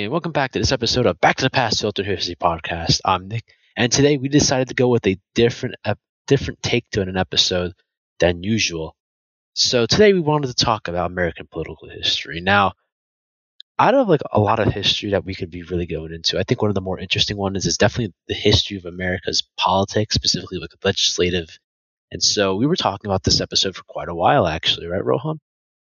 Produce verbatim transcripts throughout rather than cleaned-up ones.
and welcome back to this episode of Back to the Past Filtered History Podcast. I'm Nick, and today we decided to go with a different, a different take to an episode than usual. So today we wanted to talk about American political history. Now, out of like a lot of history that we could be really going into, I think one of the more interesting ones is definitely the history of America's politics, specifically like legislative. And so we were talking about this episode for quite a while, actually, right, Rohan?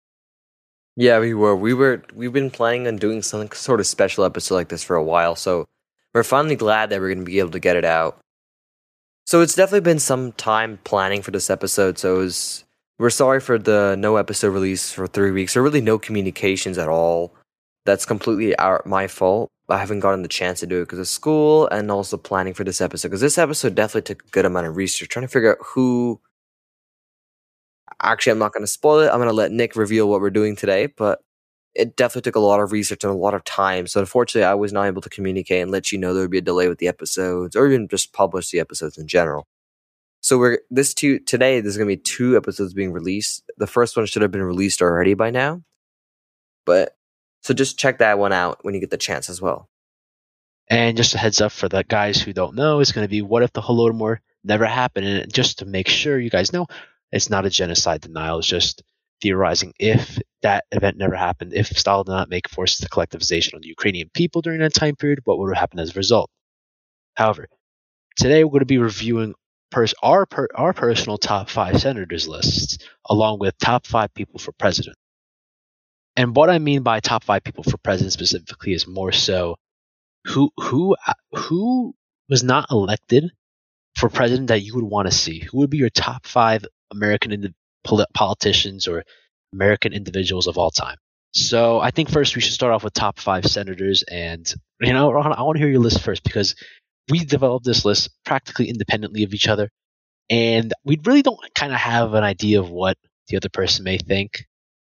Yeah, we were. We were. We've been planning on doing some sort of special episode like this for a while, so we're finally glad that we're going to be able to get it out. So it's definitely been some time planning for this episode. So it was, we're sorry for the no episode release for three weeks, or really no communications at all. That's completely our my fault. I haven't gotten the chance to do it because of school and also planning for this episode. Because this episode definitely took a good amount of research, trying to figure out who. Actually, I'm not going to spoil it. I'm going to let Nick reveal what we're doing today, but it definitely took a lot of research and a lot of time. So unfortunately, I was not able to communicate and let you know there would be a delay with the episodes, or even just publish the episodes in general. So we're this two today. There's going to be two episodes being released. The first one should have been released already by now, but so just check that one out when you get the chance as well. And just a heads up for the guys who don't know, it's going to be what if the Holodomor never happened? And just to make sure you guys know, it's not a genocide denial. It's just theorizing if that event never happened, if Stalin did not make forced collectivization on the Ukrainian people during that time period, what would have happened as a result? However, today we're going to be reviewing pers- our per- our personal top five senators lists, along with top five people for president. And what I mean by top five people for president specifically is more so who who who was not elected for president that you would want to see. Who would be your top five American indi- politicians or American individuals of all time? So I think first we should start off with top five senators. And, you know, Rohan, I want to hear your list first because we developed this list practically independently of each other. And we really don't kind of have an idea of what the other person may think.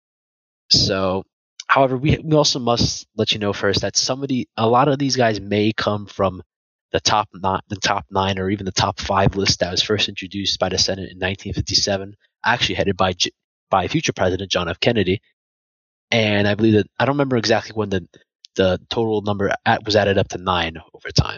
So, however, we, we also must let you know first that somebody, a lot of these guys may come from the top nine, the top nine, or even the top five list that was first introduced by the Senate in nineteen fifty-seven, actually headed by by future President John F. Kennedy. And I believe that I don't remember exactly when the the total number at, was added up to nine over time.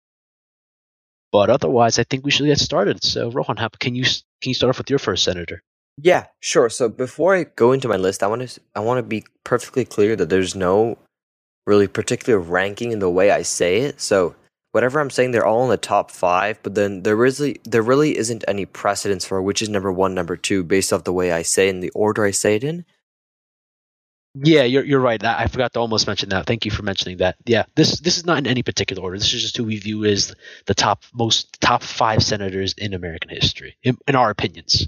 But otherwise, I think we should get started. So, Rohan, how, can you can you start off with your first senator? Yeah, sure. So before I go into my list, I want to I want to be perfectly clear that there's no really particular ranking in the way I say it. So whatever I'm saying, they're all in the top five, but then there really there really isn't any precedence for which is number one, number two, based off the way I say it and the order I say it in. Yeah, you're you're right. I forgot to almost mention that. Thank you for mentioning that. Yeah, this this is not in any particular order. This is just who we view as the top most top five senators in American history, in, in our opinions.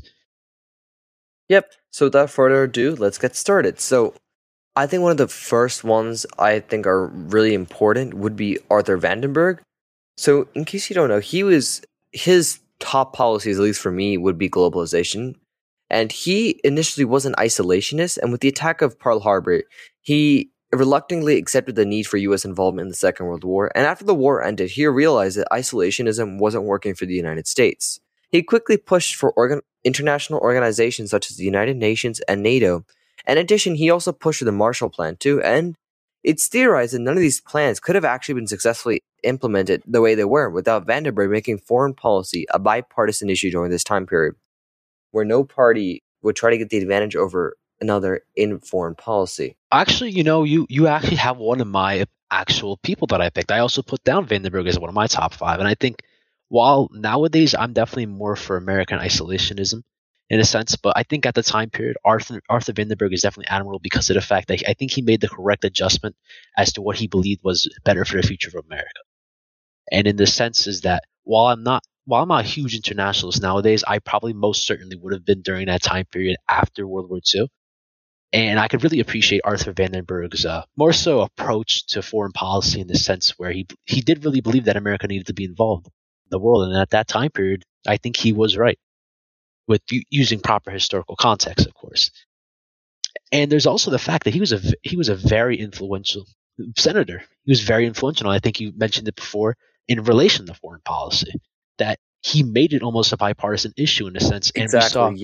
Yep. So without further ado, let's get started. So I think one of the first ones I think are really important would be Arthur Vandenberg. So in case you don't know, he was his top policies, at least for me, would be globalization. And he initially was an isolationist, and with the attack of Pearl Harbor, he reluctantly accepted the need for U S involvement in the Second World War. And after the war ended, he realized that isolationism wasn't working for the United States. He quickly pushed for organ- international organizations such as the United Nations and NATO. In addition, he also pushed for the Marshall Plan too, and it's theorized that none of these plans could have actually been successfully implemented the way they were without Vandenberg making foreign policy a bipartisan issue during this time period, where no party would try to get the advantage over another in foreign policy. Actually, you know, you, you actually have one of my actual people that I picked. I also put down Vandenberg as one of my top five, and I think while nowadays I'm definitely more for American isolationism in a sense, but I think at the time period, Arthur Arthur Vandenberg is definitely admirable because of the fact that he, I think he made the correct adjustment as to what he believed was better for the future of America. And in the sense is that while I'm not while I'm not a huge internationalist nowadays, I probably most certainly would have been during that time period after World War Two. And I could really appreciate Arthur Vandenberg's uh, more so approach to foreign policy in the sense where he he did really believe that America needed to be involved in the world. And at that time period, I think he was right with u- using proper historical context, of course. And there's also the fact that he was a he was a very influential senator. He was very influential. I think you mentioned it before in relation to foreign policy, that he made it almost a bipartisan issue in a sense. And Exactly, we saw, yeah.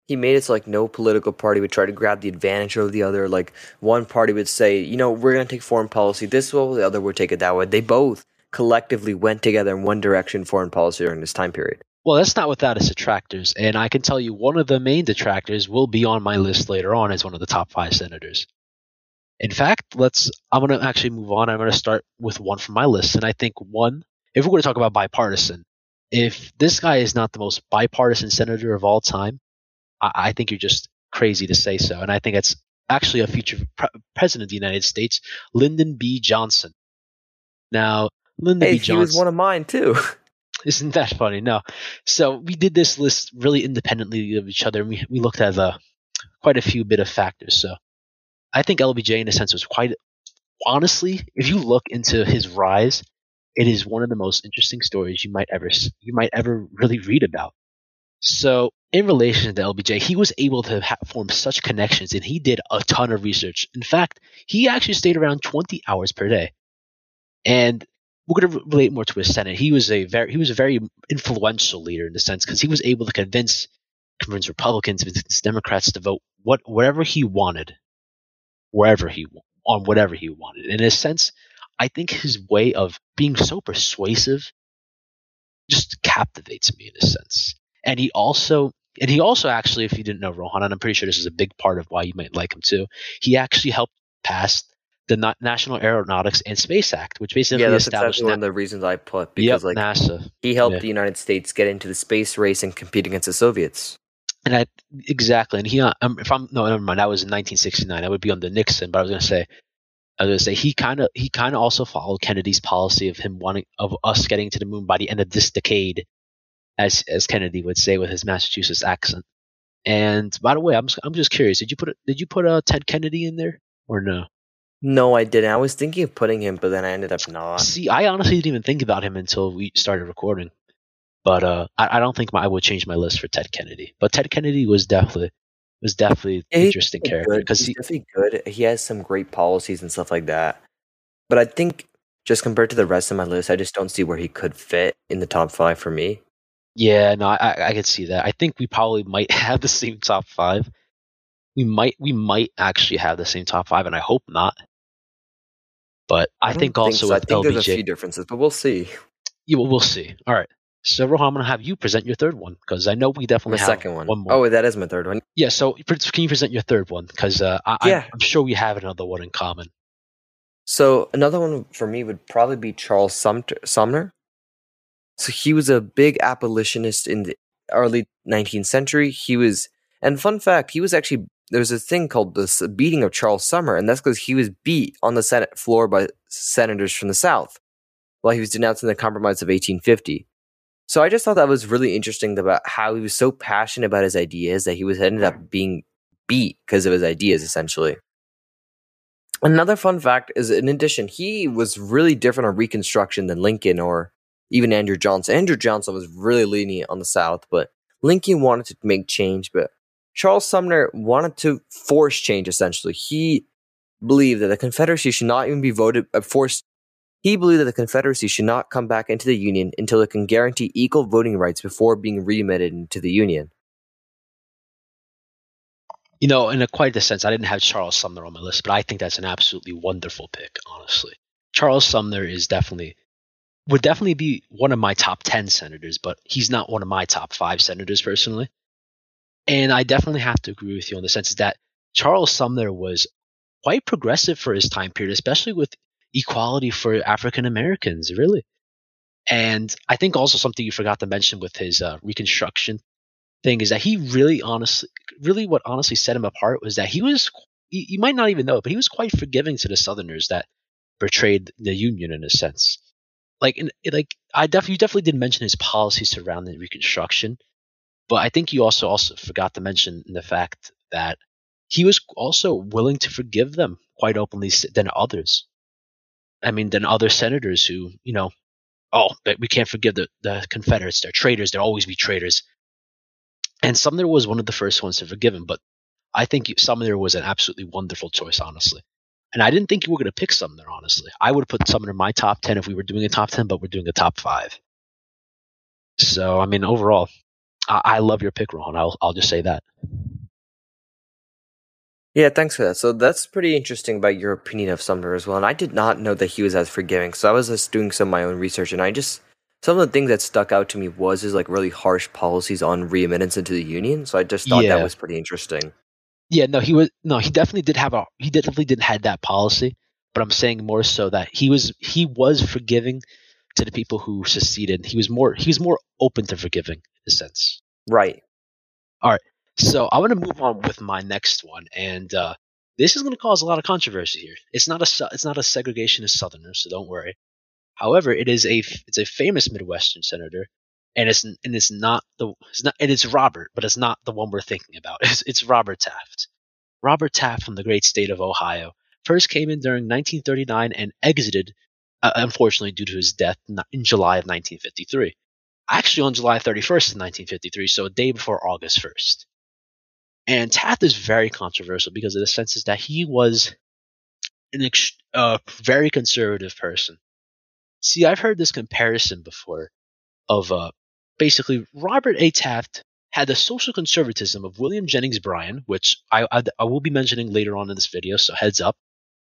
he made it so like no political party would try to grab the advantage of the other. Like one party would say, you know, we're going to take foreign policy this way, the other would take it that way. They both collectively went together in one direction foreign policy during this time period. Well, that's not without its detractors, and I can tell you one of the main detractors will be on my list later on as one of the top five senators. In fact, let's. I'm going to actually move on. I'm going to start with one from my list, and I think one. If we're going to talk about bipartisan, if this guy is not the most bipartisan senator of all time, I, I think you're just crazy to say so, and I think it's actually a future pre- president of the United States, Lyndon B. Johnson. Now, Lyndon Hey, B. he Johnson. was one of mine too. Isn't that funny? No. So we did this list really independently of each other. And we we looked at uh, quite a few bit of factors. So I think L B J, in a sense, was quite honestly. If you look into his rise, it is one of the most interesting stories you might ever you might ever really read about. So in relation to L B J, he was able to ha- form such connections, and he did a ton of research. In fact, he actually stayed around twenty hours per day, and we're going to relate more to his Senate. He was a very he was a very influential leader in the sense because he was able to convince convince Republicans, convince Democrats to vote what whatever he wanted, wherever he on whatever he wanted. In a sense, I think his way of being so persuasive just captivates me in a sense. And he also and he also actually, if you didn't know Rohan, and I'm pretty sure this is a big part of why you might like him too, he actually helped pass the Na- National Aeronautics and Space Act, which basically Yeah, that's established exactly Na- one of the reasons I put yep, because like NASA. he helped Yeah. the United States get into the space race and compete against the Soviets. And I exactly, and he, um, if I'm no, never mind. That was in nineteen sixty-nine. That would be under Nixon. But I was gonna say, I was gonna say he kind of he kind of also followed Kennedy's policy of him wanting of us getting to the moon by the end of this decade, as as Kennedy would say with his Massachusetts accent. And by the way, I'm I'm just curious. Did you put did you put uh, Ted Kennedy in there or no? No, I didn't. I was thinking of putting him, but then I ended up not. See, I honestly didn't even think about him until we started recording. But uh, I, I don't think my, I would change my list for Ted Kennedy. But Ted Kennedy was definitely was definitely an Yeah, he's interesting character because he's he definitely good. He has some great policies and stuff like that. But I think just compared to the rest of my list, I just don't see where he could fit in the top five for me. yeah, no, I I could see that. I think we probably might have the same top five. We might we might actually have the same top five, and I hope not. But I, I don't think also so. I with think there's a L B J, few differences, but we'll see. yeah, well, we'll see. All right. So Rohan, I'm gonna have you present your third one because I know we My definitely have second one. one more. Oh, that is my third one. Yeah, so pre- can you present your third one? Because uh, I, Yeah. I'm, I'm sure we have another one in common. So another one for me would probably be Charles Sumter, Sumner. So he was a big abolitionist in the early nineteenth century. He was, and fun fact, he was actually, there's a thing called the beating of Charles Sumner, and that's because he was beat on the Senate floor by senators from the South while he was denouncing the Compromise of eighteen fifty. So I just thought that was really interesting about how he was so passionate about his ideas that he was ended up being beat because of his ideas, essentially. Another fun fact is, in addition, he was really different on Reconstruction than Lincoln or even Andrew Johnson. Andrew Johnson was really lenient on the South, but Lincoln wanted to make change. But Charles Sumner wanted to force change, essentially. He believed that the Confederacy should not even be voted, uh, forced. He believed that the Confederacy should not come back into the Union until it can guarantee equal voting rights before being readmitted into the Union. You know, in a quite a sense, I didn't have Charles Sumner on my list, but I think that's an absolutely wonderful pick, honestly. Charles Sumner is definitely would definitely be one of my top ten senators, but he's not one of my top five senators personally. And I definitely have to agree with you on the sense that Charles Sumner was quite progressive for his time period, especially with equality for African Americans, really. And I think also something you forgot to mention with his uh, Reconstruction thing is that he really honestly, really what honestly set him apart was that he was, you, you might not even know it, but he was quite forgiving to the Southerners that betrayed the Union in a sense. Like, in, like I definitely, you definitely did mention his policy surrounding Reconstruction, but I think you also also forgot to mention the fact that he was also willing to forgive them quite openly than others. I mean, than other senators who, you know, oh, but we can't forgive the, the Confederates. They're traitors. They'll always be traitors. And Sumner was one of the first ones to forgive him, but I think Sumner was an absolutely wonderful choice, honestly. And I didn't think you were going to pick Sumner, honestly. I would have put Sumner in my top ten if we were doing a top ten, but we're doing a top five. So, I mean, overall, I, I love your pick, Ron. I'll I'll just say that. Yeah, thanks for that. So that's pretty interesting about your opinion of Sumner as well. And I did not know that he was as forgiving. So I was just doing some of my own research, and I just some of the things that stuck out to me was his like really harsh policies on readmittance into the Union. So I just thought that Yeah, was pretty interesting. yeah. No, he was no. He definitely did have a. He definitely didn't had that policy. But I'm saying more so that he was he was forgiving to the people who seceded. He was more he was more open to forgiving in a sense. Right. All right. So I want to move on with my next one, and uh, this is going to cause a lot of controversy here. It's not a it's not a segregationist Southerner, so don't worry. However, it is a it's a famous Midwestern senator, and it's and it's not the it's not and it's Robert, but it's not the one we're thinking about. It's, it's Robert Taft. Robert Taft from the great state of Ohio first came in during nineteen thirty-nine and exited, uh, unfortunately, due to his death in July of nineteen fifty-three. Actually, on July thirty-first of nineteen fifty-three, so a day before August first. And Taft is very controversial because of the sense is that he was an ex- uh, very conservative person. See, I've heard this comparison before of uh, basically Robert A. Taft had the social conservatism of William Jennings Bryan, which I, I, I will be mentioning later on in this video, so heads up.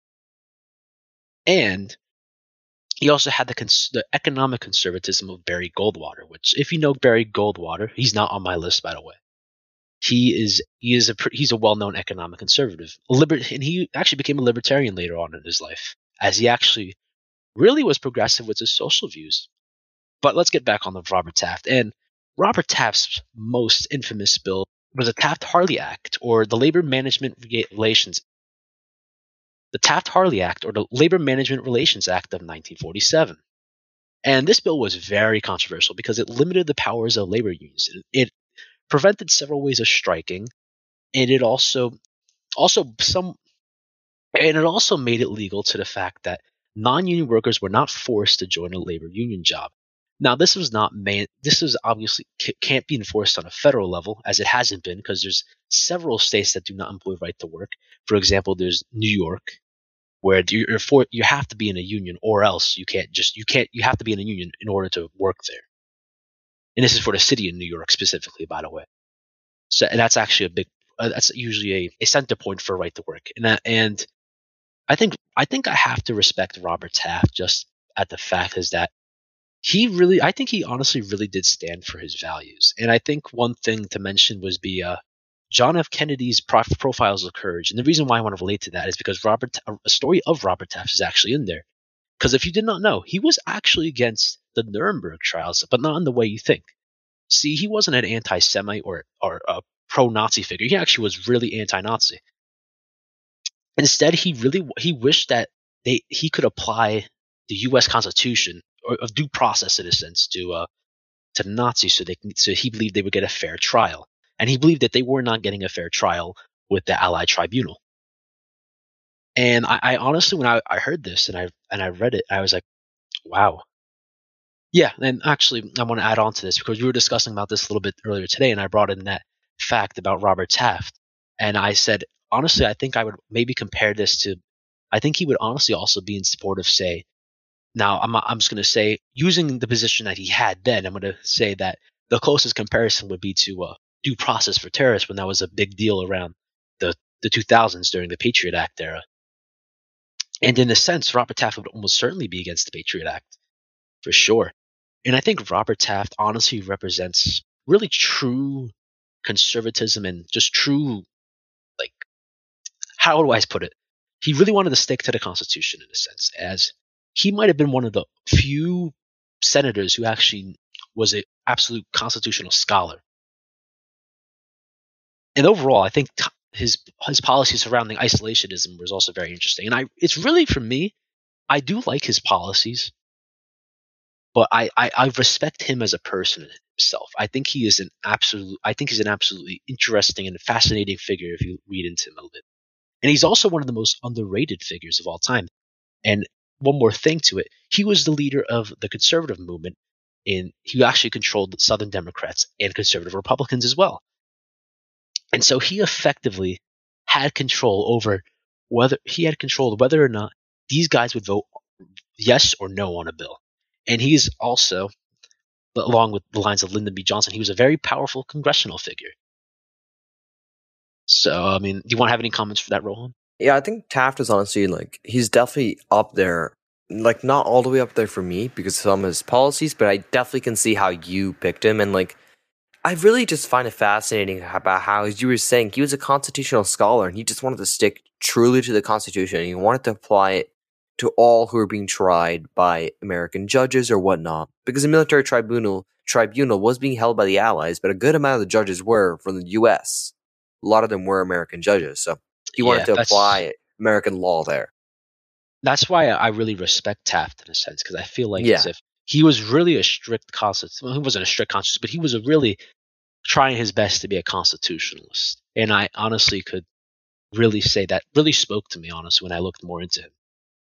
And he also had the, cons- the economic conservatism of Barry Goldwater, which, if you know Barry Goldwater, he's not on my list, by the way. He is he is a he's a well-known economic conservative, a liber- and he actually became a libertarian later on in his life, as he actually really was progressive with his social views. But let's get back on the Robert Taft. And Robert Taft's most infamous bill was the Taft-Hartley Act, or the Labor Management Relations, the Taft-Hartley Act, or the Labor Management Relations Act of nineteen forty-seven. And this bill was very controversial because it limited the powers of labor unions. It prevented several ways of striking, and it also also some and it also made it legal to the fact that non-union workers were not forced to join a labor union job. Now, this was not man. This is obviously can't be enforced on a federal level, as it hasn't been, because there's several states that do not employ right to work. For example, there's New York, where you're for you have to be in a union, or else you can't just you can't you have to be in a union in order to work there. And this is for the city of New York specifically, by the way. So and that's actually a big. Uh, that's usually a, a center point for right to work, and that, and I think I think I have to respect Robert Taft just at the fact is that he really I think he honestly really did stand for his values. And I think one thing to mention was be uh, John F. Kennedy's prof- Profiles of Courage. And the reason why I want to relate to that is because Robert a story of Robert Taft is actually in there. Because if you did not know, he was actually against the Nuremberg trials, but not in the way you think. See, he wasn't an anti-Semite or or a pro-Nazi figure. He actually was really anti-Nazi. Instead, he really he wished that they he could apply the U S Constitution or of due process in a sense to uh, to the Nazis, so they so he believed they would get a fair trial, and he believed that they were not getting a fair trial with the Allied Tribunal. And I, I honestly, when I, I heard this and I and I read it, I was like, wow. Yeah, and actually, I want to add on to this because we were discussing about this a little bit earlier today, and I brought in that fact about Robert Taft, and I said honestly, I think I would maybe compare this to, I think he would honestly also be in support of, say, now I'm I'm just going to say using the position that he had then, I'm going to say that the closest comparison would be to uh, due process for terrorists when that was a big deal around the the two thousands during the Patriot Act era, and in a sense, Robert Taft would almost certainly be against the Patriot Act for sure. And I think Robert Taft honestly represents really true conservatism and just true, like, how do I put it? He really wanted to stick to the Constitution in a sense, as he might have been one of the few senators who actually was an absolute constitutional scholar. And overall, I think his his policy surrounding isolationism was also very interesting. And I, it's really for me, I do like his policies, but I, I, I respect him as a person himself. I think he is an absolute. I think he's an absolutely interesting and fascinating figure if you read into him a little bit. And he's also one of the most underrated figures of all time. And one more thing to it, he was the leader of the conservative movement. In he actually controlled Southern Democrats and conservative Republicans as well. And so he effectively had control over whether he had control of whether or not these guys would vote yes or no on a bill. And he's also but along with the lines of Lyndon B. Johnson, he was a very powerful congressional figure. So, I mean, do you want to have any comments for that, Rohan? Yeah, I think Taft is honestly like he's definitely up there. Like not all the way up there for me because of some of his policies, but I definitely can see how you picked him. And like, I really just find it fascinating about how, as you were saying, he was a constitutional scholar and he just wanted to stick truly to the Constitution. And he wanted to apply it to all who are being tried by American judges or whatnot. Because the military tribunal tribunal was being held by the Allies, but a good amount of the judges were from the U S. A lot of them were American judges, so he wanted Yeah, to apply American law there. That's why I really respect Taft in a sense, because I feel like Yeah. as if he was really a strict constitution. Well, he wasn't a strict constitution, but he was a really trying his best to be a constitutionalist. And I honestly could really say that really spoke to me, honestly, when I looked more into him.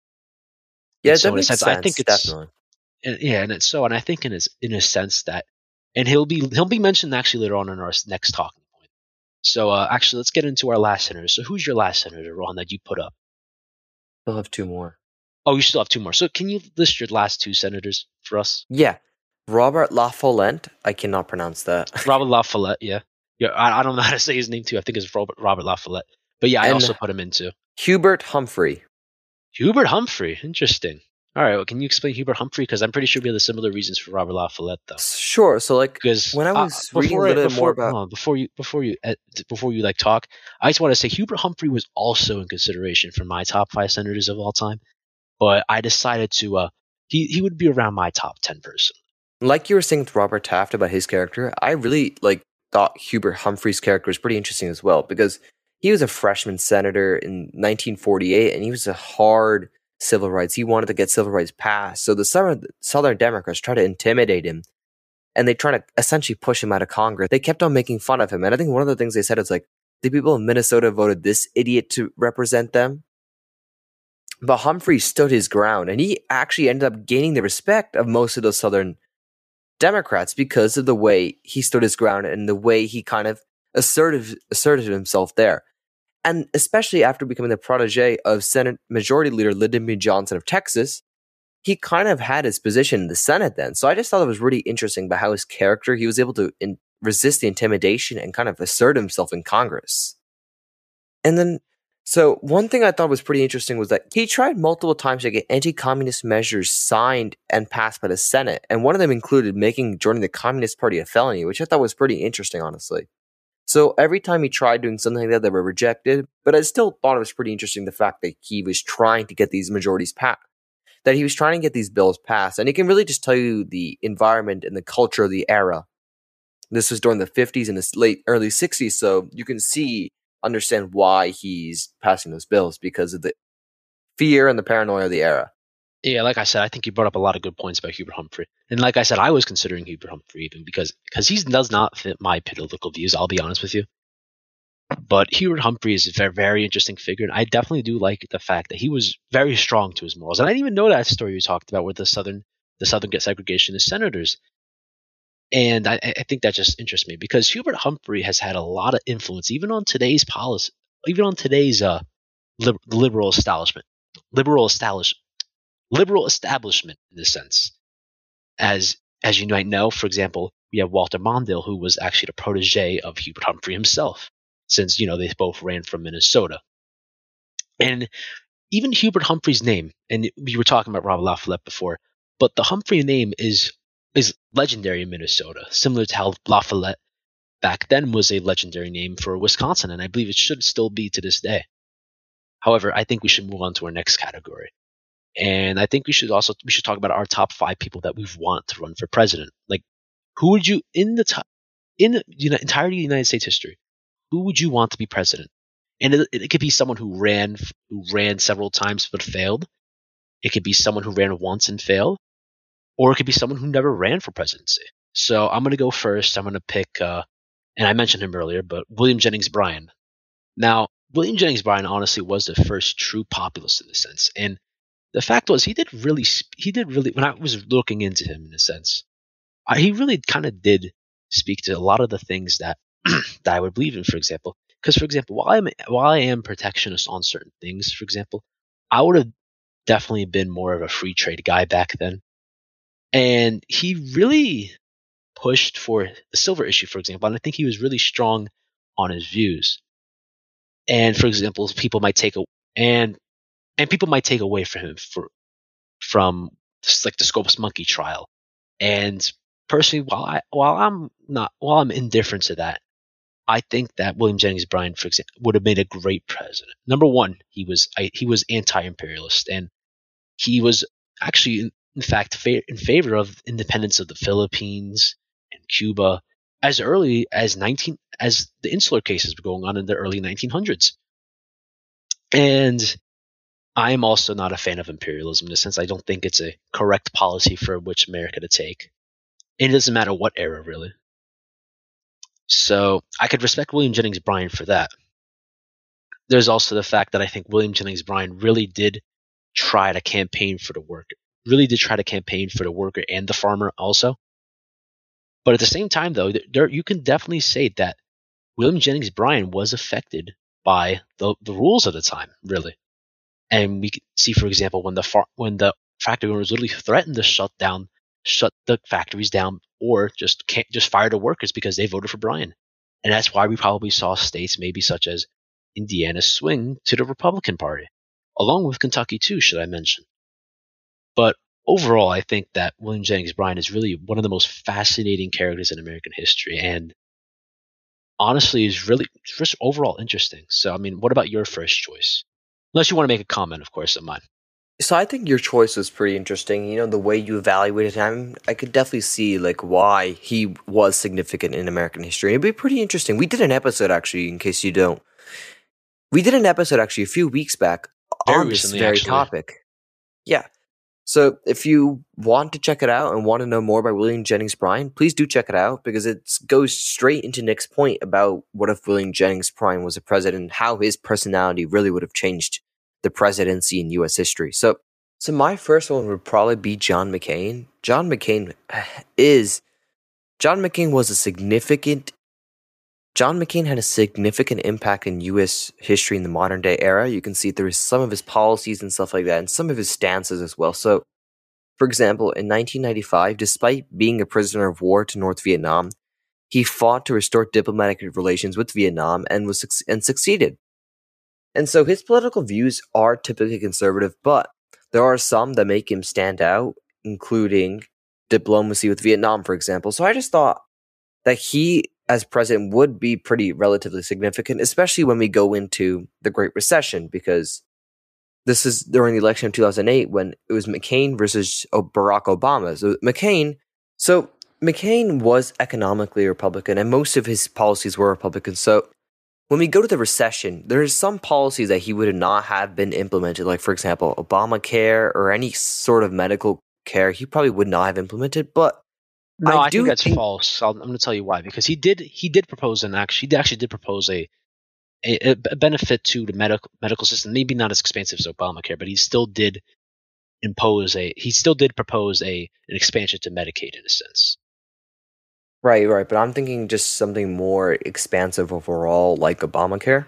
Yeah, And that so in a makes sense, sense. I think it's definitely. and, yeah, and it's so, and I think in his in a sense that, and he'll be he'll be mentioned actually later on in our next talking point. So uh, actually, let's get into our last senator. So who's your last senator, Ron, that you put up? We'll have two more. Oh, you still have two more. So can you list your last two senators for us? Yeah, Robert La Follette. I cannot pronounce that. Robert La Follette, yeah, yeah. I, I don't know how to say his name too. I think it's Robert Robert La Follette. But yeah, I And also put him into Hubert Humphrey. Hubert Humphrey. Interesting. All right, well, can you explain Hubert Humphrey? Because I'm pretty sure we have the similar reasons for Robert La Follette, though. Sure. So like, Because when I uh, was reading a before, little bit before, more about hold on, before you before you uh, before you like talk, I just want to say Hubert Humphrey was also in consideration for my top five senators of all time, but I decided to uh he he would be around my top ten personally. like you were saying with Robert Taft about his character, I really like thought Hubert Humphrey's character was pretty interesting as well because he was a freshman senator in nineteen forty-eight and he was a hard civil rights. He wanted to get civil rights passed. So the Southern, Southern Democrats tried to intimidate him and they tried to essentially push him out of Congress. They kept on making fun of him. And I think one of the things they said is like, the people in Minnesota voted this idiot to represent them. But Humphrey stood his ground and he actually ended up gaining the respect of most of those Southern Democrats because of the way he stood his ground and the way he kind of assertive, asserted himself there. And especially after becoming the protege of Senate Majority Leader Lyndon B. Johnson of Texas, he kind of had his position in the Senate then. So I just thought it was really interesting about how his character, he was able to in, resist the intimidation and kind of assert himself in Congress. And then, so one thing I thought was pretty interesting was that he tried multiple times to get anti-communist measures signed and passed by the Senate. And one of them included making joining the Communist Party a felony, which I thought was pretty interesting, honestly. So every time he tried doing something like that, they were rejected. But I still thought it was pretty interesting the fact that he was trying to get these majorities passed, that he was trying to get these bills passed. And it can really just tell you the environment and the culture of the era. This was during the fifties and the late early sixties, so you can see, understand why he's passing those bills because of the fear and the paranoia of the era. Yeah, like I said, I think you brought up a lot of good points about Hubert Humphrey. And like I said, I was considering Hubert Humphrey even because because he does not fit my political views, I'll be honest with you. But Hubert Humphrey is a very, very interesting figure, and I definitely do like the fact that he was very strong to his morals. And I didn't even know that story you talked about where the Southern the Southern get segregation as senators. And I, I think that just interests me because Hubert Humphrey has had a lot of influence, even on today's policy, even on today's uh, lib- liberal establishment, liberal establishment. liberal establishment in this sense. As as you might know, for example, we have Walter Mondale, who was actually the protege of Hubert Humphrey himself, since you know they both ran from Minnesota. And even Hubert Humphrey's name, and we were talking about Robert La Follette before, but the Humphrey name is is legendary in Minnesota, similar to how La Follette back then was a legendary name for Wisconsin, and I believe it should still be to this day. However, I think we should move on to our next category. And I think we should also we should talk about our top five people that we want to run for president. Like, who would you in the top in the you know, entirety of United States history? Who would you want to be president? And it, it could be someone who ran who ran several times but failed. It could be someone who ran once and failed, or it could be someone who never ran for presidency. So I'm going to go first. I'm going to pick, uh, and I mentioned him earlier, but William Jennings Bryan. Now, William Jennings Bryan honestly was the first true populist in this sense, and the fact was, he did really, he did really, when I was looking into him in a sense, I, he really kind of did speak to a lot of the things that, that I would believe in, for example. Because, for example, while, I'm, while I am protectionist on certain things, for example, I would have definitely been more of a free trade guy back then. And he really, pushed for the silver issue, for example, and I think he was really strong on his views. And for example, people might take a and and people might take away from him for from just like the Scopus Monkey trial. And personally, while I while I'm not while I'm indifferent to that, I think that William Jennings Bryan, for example, would have made a great president. Number one, he was I, he was anti-imperialist, and he was actually, in, in fact, fa- in favor of independence of the Philippines and Cuba as early as nineteen as the Insular cases were going on in the early nineteen hundreds. And I am also not a fan of imperialism in the sense I don't think it's a correct policy for which America to take. It doesn't matter what era, really. So I could respect William Jennings Bryan for that. There's also the fact that I think William Jennings Bryan really did try to campaign for the worker, really did try to campaign for the worker and the farmer also. But at the same time, though, there, you can definitely say that William Jennings Bryan was affected by the, the rules of the time, really. And we can see, for example, when the far, when the factory owners literally threatened to shut down, shut the factories down, or just can't just fire the workers because they voted for Bryan. And that's why we probably saw states maybe such as Indiana swing to the Republican Party, along with Kentucky too, should I mention. But overall, I think that William Jennings Bryan is really one of the most fascinating characters in American history, and honestly is really just overall interesting. So, I mean, what about your first choice? Unless you want to make a comment, of course, on mine. So I think your choice was pretty interesting. You know, the way you evaluated him, I could definitely see like why he was significant in American history. It'd be pretty interesting. We did an episode actually, in case you don't. We did an episode actually a few weeks back Very on this recently, very actually. topic. Yeah. So if you want to check it out and want to know more about William Jennings Bryan, please do check it out because it goes straight into Nick's point about what if William Jennings Bryan was a president and how his personality really would have changed the presidency in U S history. So, so my first one would probably be John McCain. John McCain is John McCain was a significant John McCain had a significant impact in U S history in the modern day era. You can see through some of his policies and stuff like that, and some of his stances as well. So, for example, in nineteen ninety-five, despite being a prisoner of war to North Vietnam, he fought to restore diplomatic relations with Vietnam and was and succeeded. And so his political views are typically conservative, but there are some that make him stand out, including diplomacy with Vietnam, for example. So I just thought that he, as president, would be pretty relatively significant, especially when we go into the Great Recession, because this is during the election of two thousand eight when it was McCain versus Barack Obama. So McCain, so McCain was economically Republican, and most of his policies were Republican. So when we go to the recession, there are some policies that he would not have been implemented, like, for example, Obamacare or any sort of medical care, he probably would not have implemented. But no, I, I do think that's think- false. I'll, I'm going to tell you why. Because he did he did propose an actually he actually did propose a a, a benefit to the medical medical system. Maybe not as expansive as Obamacare, but he still did impose a he still did propose a an expansion to Medicaid in a sense. Right, right. But I'm thinking just something more expansive overall, like Obamacare.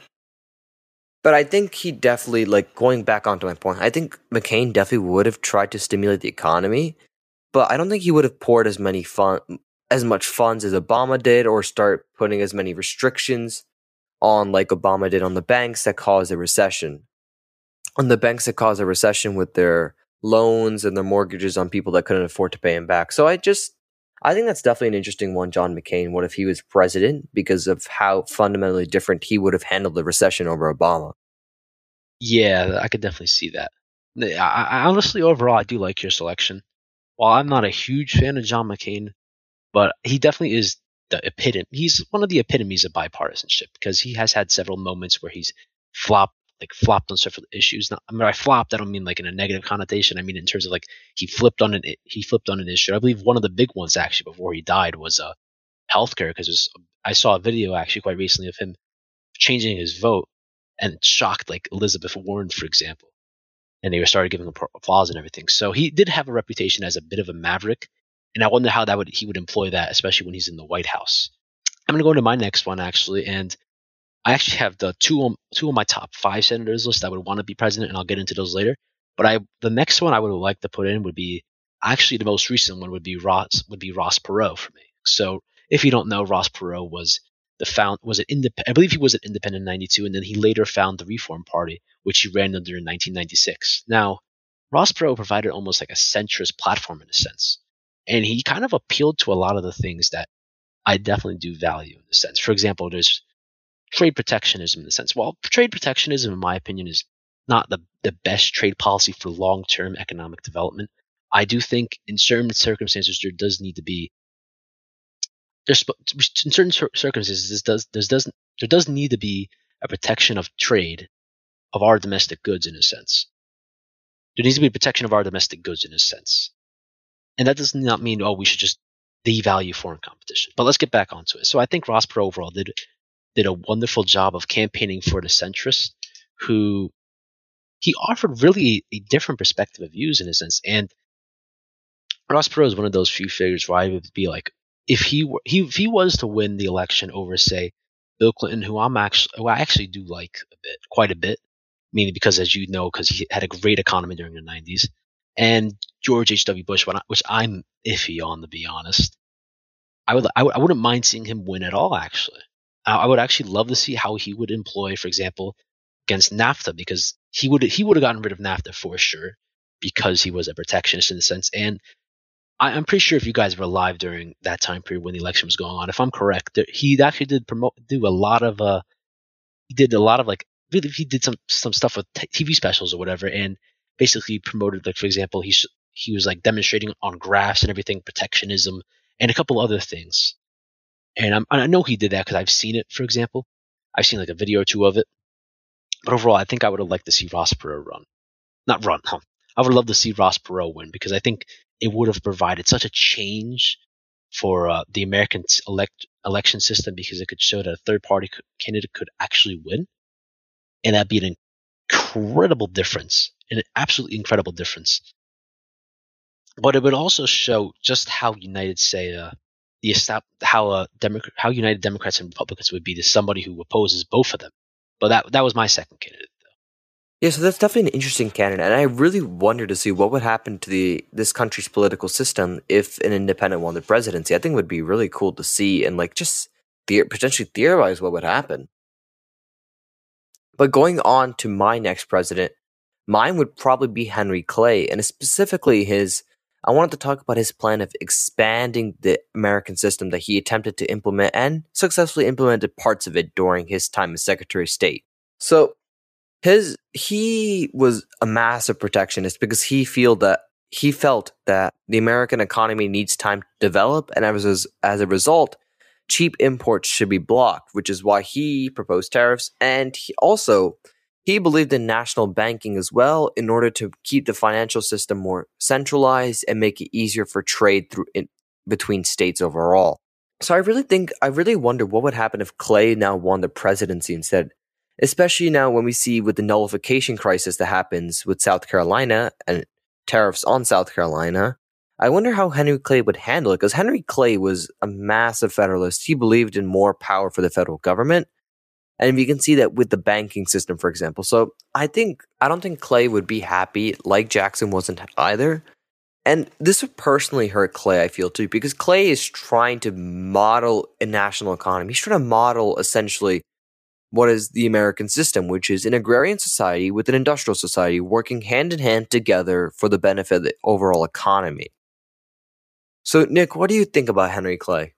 But I think he definitely, like, going back onto my point, I think McCain definitely would have tried to stimulate the economy, but I don't think he would have poured as many fun, as much funds as Obama did, or start putting as many restrictions on, like Obama did, on the banks that caused a recession. On the banks that caused a recession with their loans and their mortgages on people that couldn't afford to pay them back. So I just, I think that's definitely an interesting one, John McCain. What if he was president, because of how fundamentally different he would have handled the recession over Obama? Yeah, I could definitely see that. I, I honestly, overall, I do like your selection. While I'm not a huge fan of John McCain, but he definitely is the epitome. He's one of the epitomes of bipartisanship because he has had several moments where he's flopped, like flopped on several issues. Not, I mean, I flopped. I don't mean like in a negative connotation. I mean in terms of like he flipped on an he flipped on an issue. I believe one of the big ones actually before he died was uh, healthcare, because I saw a video actually quite recently of him changing his vote and shocked like Elizabeth Warren, for example, and they were started giving him applause and everything. So he did have a reputation as a bit of a maverick, and I wonder how that would he would employ that, especially when he's in the White House. I'm gonna go into my next one actually, and I actually have the two of, two of my top five senators list that would want to be president, and I'll get into those later. But I the next one I would like to put in would be actually the most recent one would be Ross would be Ross Perot for me. So if you don't know, Ross Perot was the found was an independent. I believe he was an independent in ninety-two, and then he later found the Reform Party, which he ran under in nineteen ninety-six. Now, Ross Perot provided almost like a centrist platform in a sense, and he kind of appealed to a lot of the things that I definitely do value in a sense. For example, there's trade protectionism in the sense. Well, trade protectionism, in my opinion, is not the, the best trade policy for long-term economic development. I do think in certain circumstances there does need to be there's in certain circumstances this does this doesn't there does need to be a protection of trade of our domestic goods in a sense. There needs to be a protection of our domestic goods in a sense, and that does not mean oh we should just devalue foreign competition. But let's get back onto it. So I think Ross Perot overall did did a wonderful job of campaigning for the centrists, who he offered really a different perspective of views in a sense. And Ross Perot is one of those few figures where I would be like, if he were, he if he was to win the election over, say, Bill Clinton, who I'm actually who I actually do like a bit, quite a bit, meaning because as you know, because he had a great economy during the nineties, and George H W. Bush, which I'm iffy on to be honest, I would I, would, I wouldn't mind seeing him win at all. Actually, I would actually love to see how he would employ, for example, against NAFTA, because he would he would have gotten rid of NAFTA for sure because he was a protectionist in a sense. And I, I'm pretty sure if you guys were alive during that time period when the election was going on, if I'm correct, there, he actually did promote do a lot of uh he did a lot of like really he did some some stuff with t- T V specials or whatever, and basically promoted, like, for example, he he was like demonstrating on graphs and everything protectionism and a couple other things. And I'm, I know he did that because I've seen it. For example, I've seen like a video or two of it. But overall, I think I would have liked to see Ross Perot run, not run. Huh? I would have loved to see Ross Perot win because I think it would have provided such a change for uh, the American elect election system, because it could show that a third party candidate could actually win, and that'd be an incredible difference, an absolutely incredible difference. But it would also show just how united, say, uh, the how uh, Democrat, how united Democrats and Republicans would be to somebody who opposes both of them. But that that was my second candidate, though. Yeah, so that's definitely an interesting candidate, and I really wonder to see what would happen to the this country's political system if an independent won the presidency. I think it would be really cool to see and like just the- potentially theorize what would happen. But going on to my next president, mine would probably be Henry Clay, and specifically his. I wanted to talk about his plan of expanding the American system that he attempted to implement and successfully implemented parts of it during his time as Secretary of State. So his he was a massive protectionist because he feel that he felt that the American economy needs time to develop, and as as a result, cheap imports should be blocked, which is why he proposed tariffs. And he also He believed in national banking as well in order to keep the financial system more centralized and make it easier for trade through in, between states overall. So I really think, I really wonder what would happen if Clay now won the presidency instead, especially now when we see with the nullification crisis that happens with South Carolina and tariffs on South Carolina. I wonder how Henry Clay would handle it, because Henry Clay was a massive Federalist. He believed in more power for the federal government. And we can see that with the banking system, for example. So I think, I don't think Clay would be happy, like Jackson wasn't either. And this would personally hurt Clay, I feel, too, because Clay is trying to model a national economy. He's trying to model, essentially, what is the American system, which is an agrarian society with an industrial society working hand in hand together for the benefit of the overall economy. So, Nick, what do you think about Henry Clay?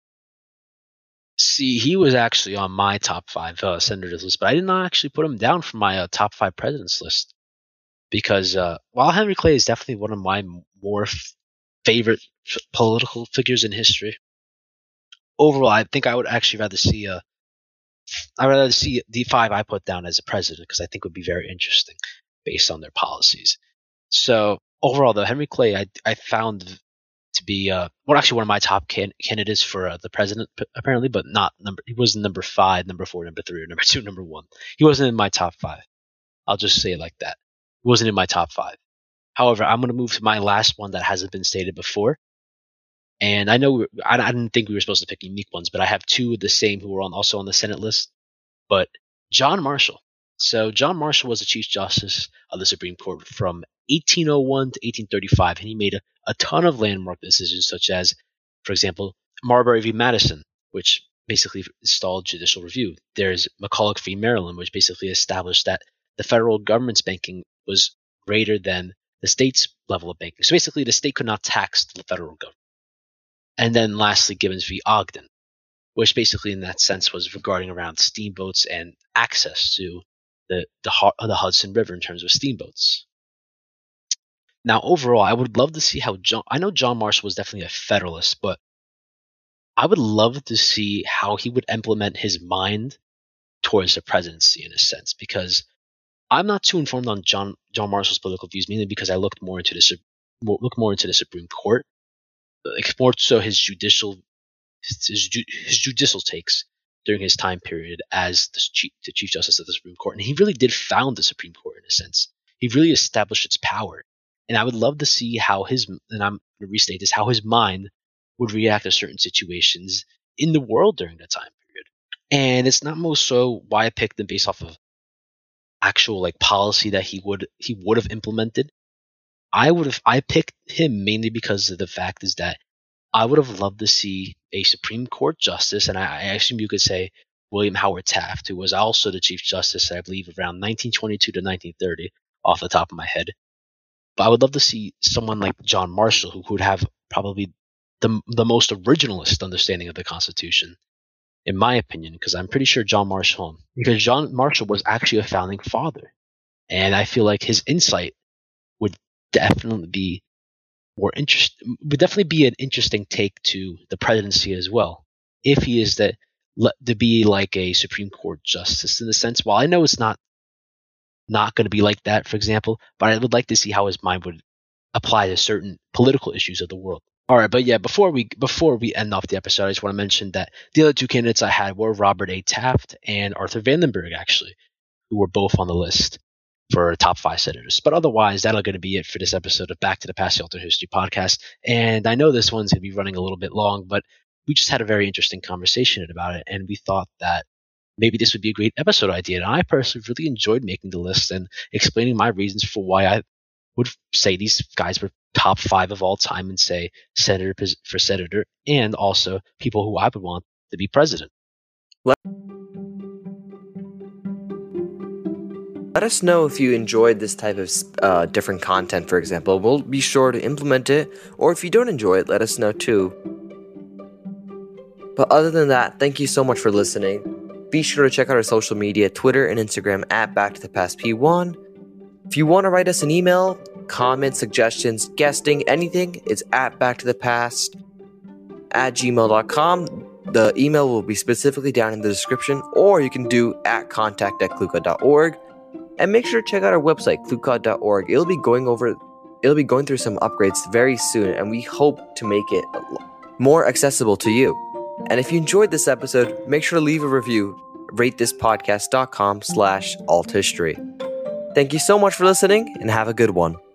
See, he was actually on my top five uh, senators list, but I did not actually put him down for my uh, top five presidents list because uh, while Henry Clay is definitely one of my more f- favorite f- political figures in history, overall, I think I would actually rather see uh, I'd rather see the five I put down as a president because I think would be very interesting based on their policies. So overall, though, Henry Clay, I I found to be uh, well, actually one of my top can- candidates for uh, the president, p- apparently, but not number. He wasn't number five, number four, number three, or number two, number one. He wasn't in my top five. I'll just say it like that. He wasn't in my top five. However, I'm going to move to my last one that hasn't been stated before. And I know we I, I didn't think we were supposed to pick unique ones, but I have two of the same who were on, also on the Senate list. But John Marshall. So John Marshall was the Chief Justice of the Supreme Court from eighteen oh one to eighteen thirty-five, and he made a, a ton of landmark decisions, such as, for example, Marbury v. Madison, which basically installed judicial review. There's McCulloch v. Maryland, which basically established that the federal government's banking was greater than the state's level of banking. So basically, the state could not tax the federal government. And then lastly, Gibbons v. Ogden, which basically in that sense was regarding around steamboats and access to the, the, the Hudson River in terms of steamboats. Now, overall, I would love to see how John, I know John Marshall was definitely a Federalist, but I would love to see how he would implement his mind towards the presidency in a sense, because I'm not too informed on John John Marshall's political views, mainly because I looked more into the look more into the Supreme Court, like more so his judicial his, his judicial takes during his time period as the chief, the Chief Justice of the Supreme Court, and he really did found the Supreme Court in a sense. He really established its power, and I would love to see how his and I'm going to restate this how his mind would react to certain situations in the world during that time period. And it's not most so why I picked them based off of actual like policy that he would he would have implemented. I would have I picked him mainly because of the fact is that I would have loved to see a Supreme Court justice, and I, I assume you could say William Howard Taft, who was also the Chief Justice, I believe, around nineteen twenty-two to nineteen thirty, off the top of my head. But I would love to see someone like John Marshall, who would have probably the the most originalist understanding of the Constitution, in my opinion, because I'm pretty sure John Marshall, because John Marshall was actually a founding father, and I feel like his insight would definitely be more interest would definitely be an interesting take to the presidency as well, if he is that to be like a Supreme Court justice in the sense. While I know it's not not going to be like that, for example, but I would like to see how his mind would apply to certain political issues of the world. All right, but yeah, before we before we end off the episode, I just want to mention that the other two candidates I had were Robert A. Taft and Arthur Vandenberg, actually, who were both on the list for top five senators. But otherwise, that'll going to be it for this episode of Back to the Past, the Alternate History podcast. And I know this one's going to be running a little bit long, but we just had a very interesting conversation about it, and we thought that maybe this would be a great episode idea. And I personally really enjoyed making the list and explaining my reasons for why I would say these guys were top five of all time and say senator for senator, and also people who I would want to be president. Let, let us know if you enjoyed this type of uh, different content, for example. We'll be sure to implement it, or if you don't enjoy it, let us know too. But other than that, thank you so much for listening. Be sure to check out our social media, Twitter and Instagram at Back to the Past P one. If you want to write us an email, comments, suggestions, guesting, anything, it's at backtothepast at gmail dot com. The email will be specifically down in the description, or you can do at contact at cluecod dot org. And make sure to check out our website, cluecod dot org. It'll be going over, it'll be going through some upgrades very soon, and we hope to make it more accessible to you. And if you enjoyed this episode, make sure to leave a review, rate this podcast dot com slash alt history. Thank you so much for listening, and have a good one.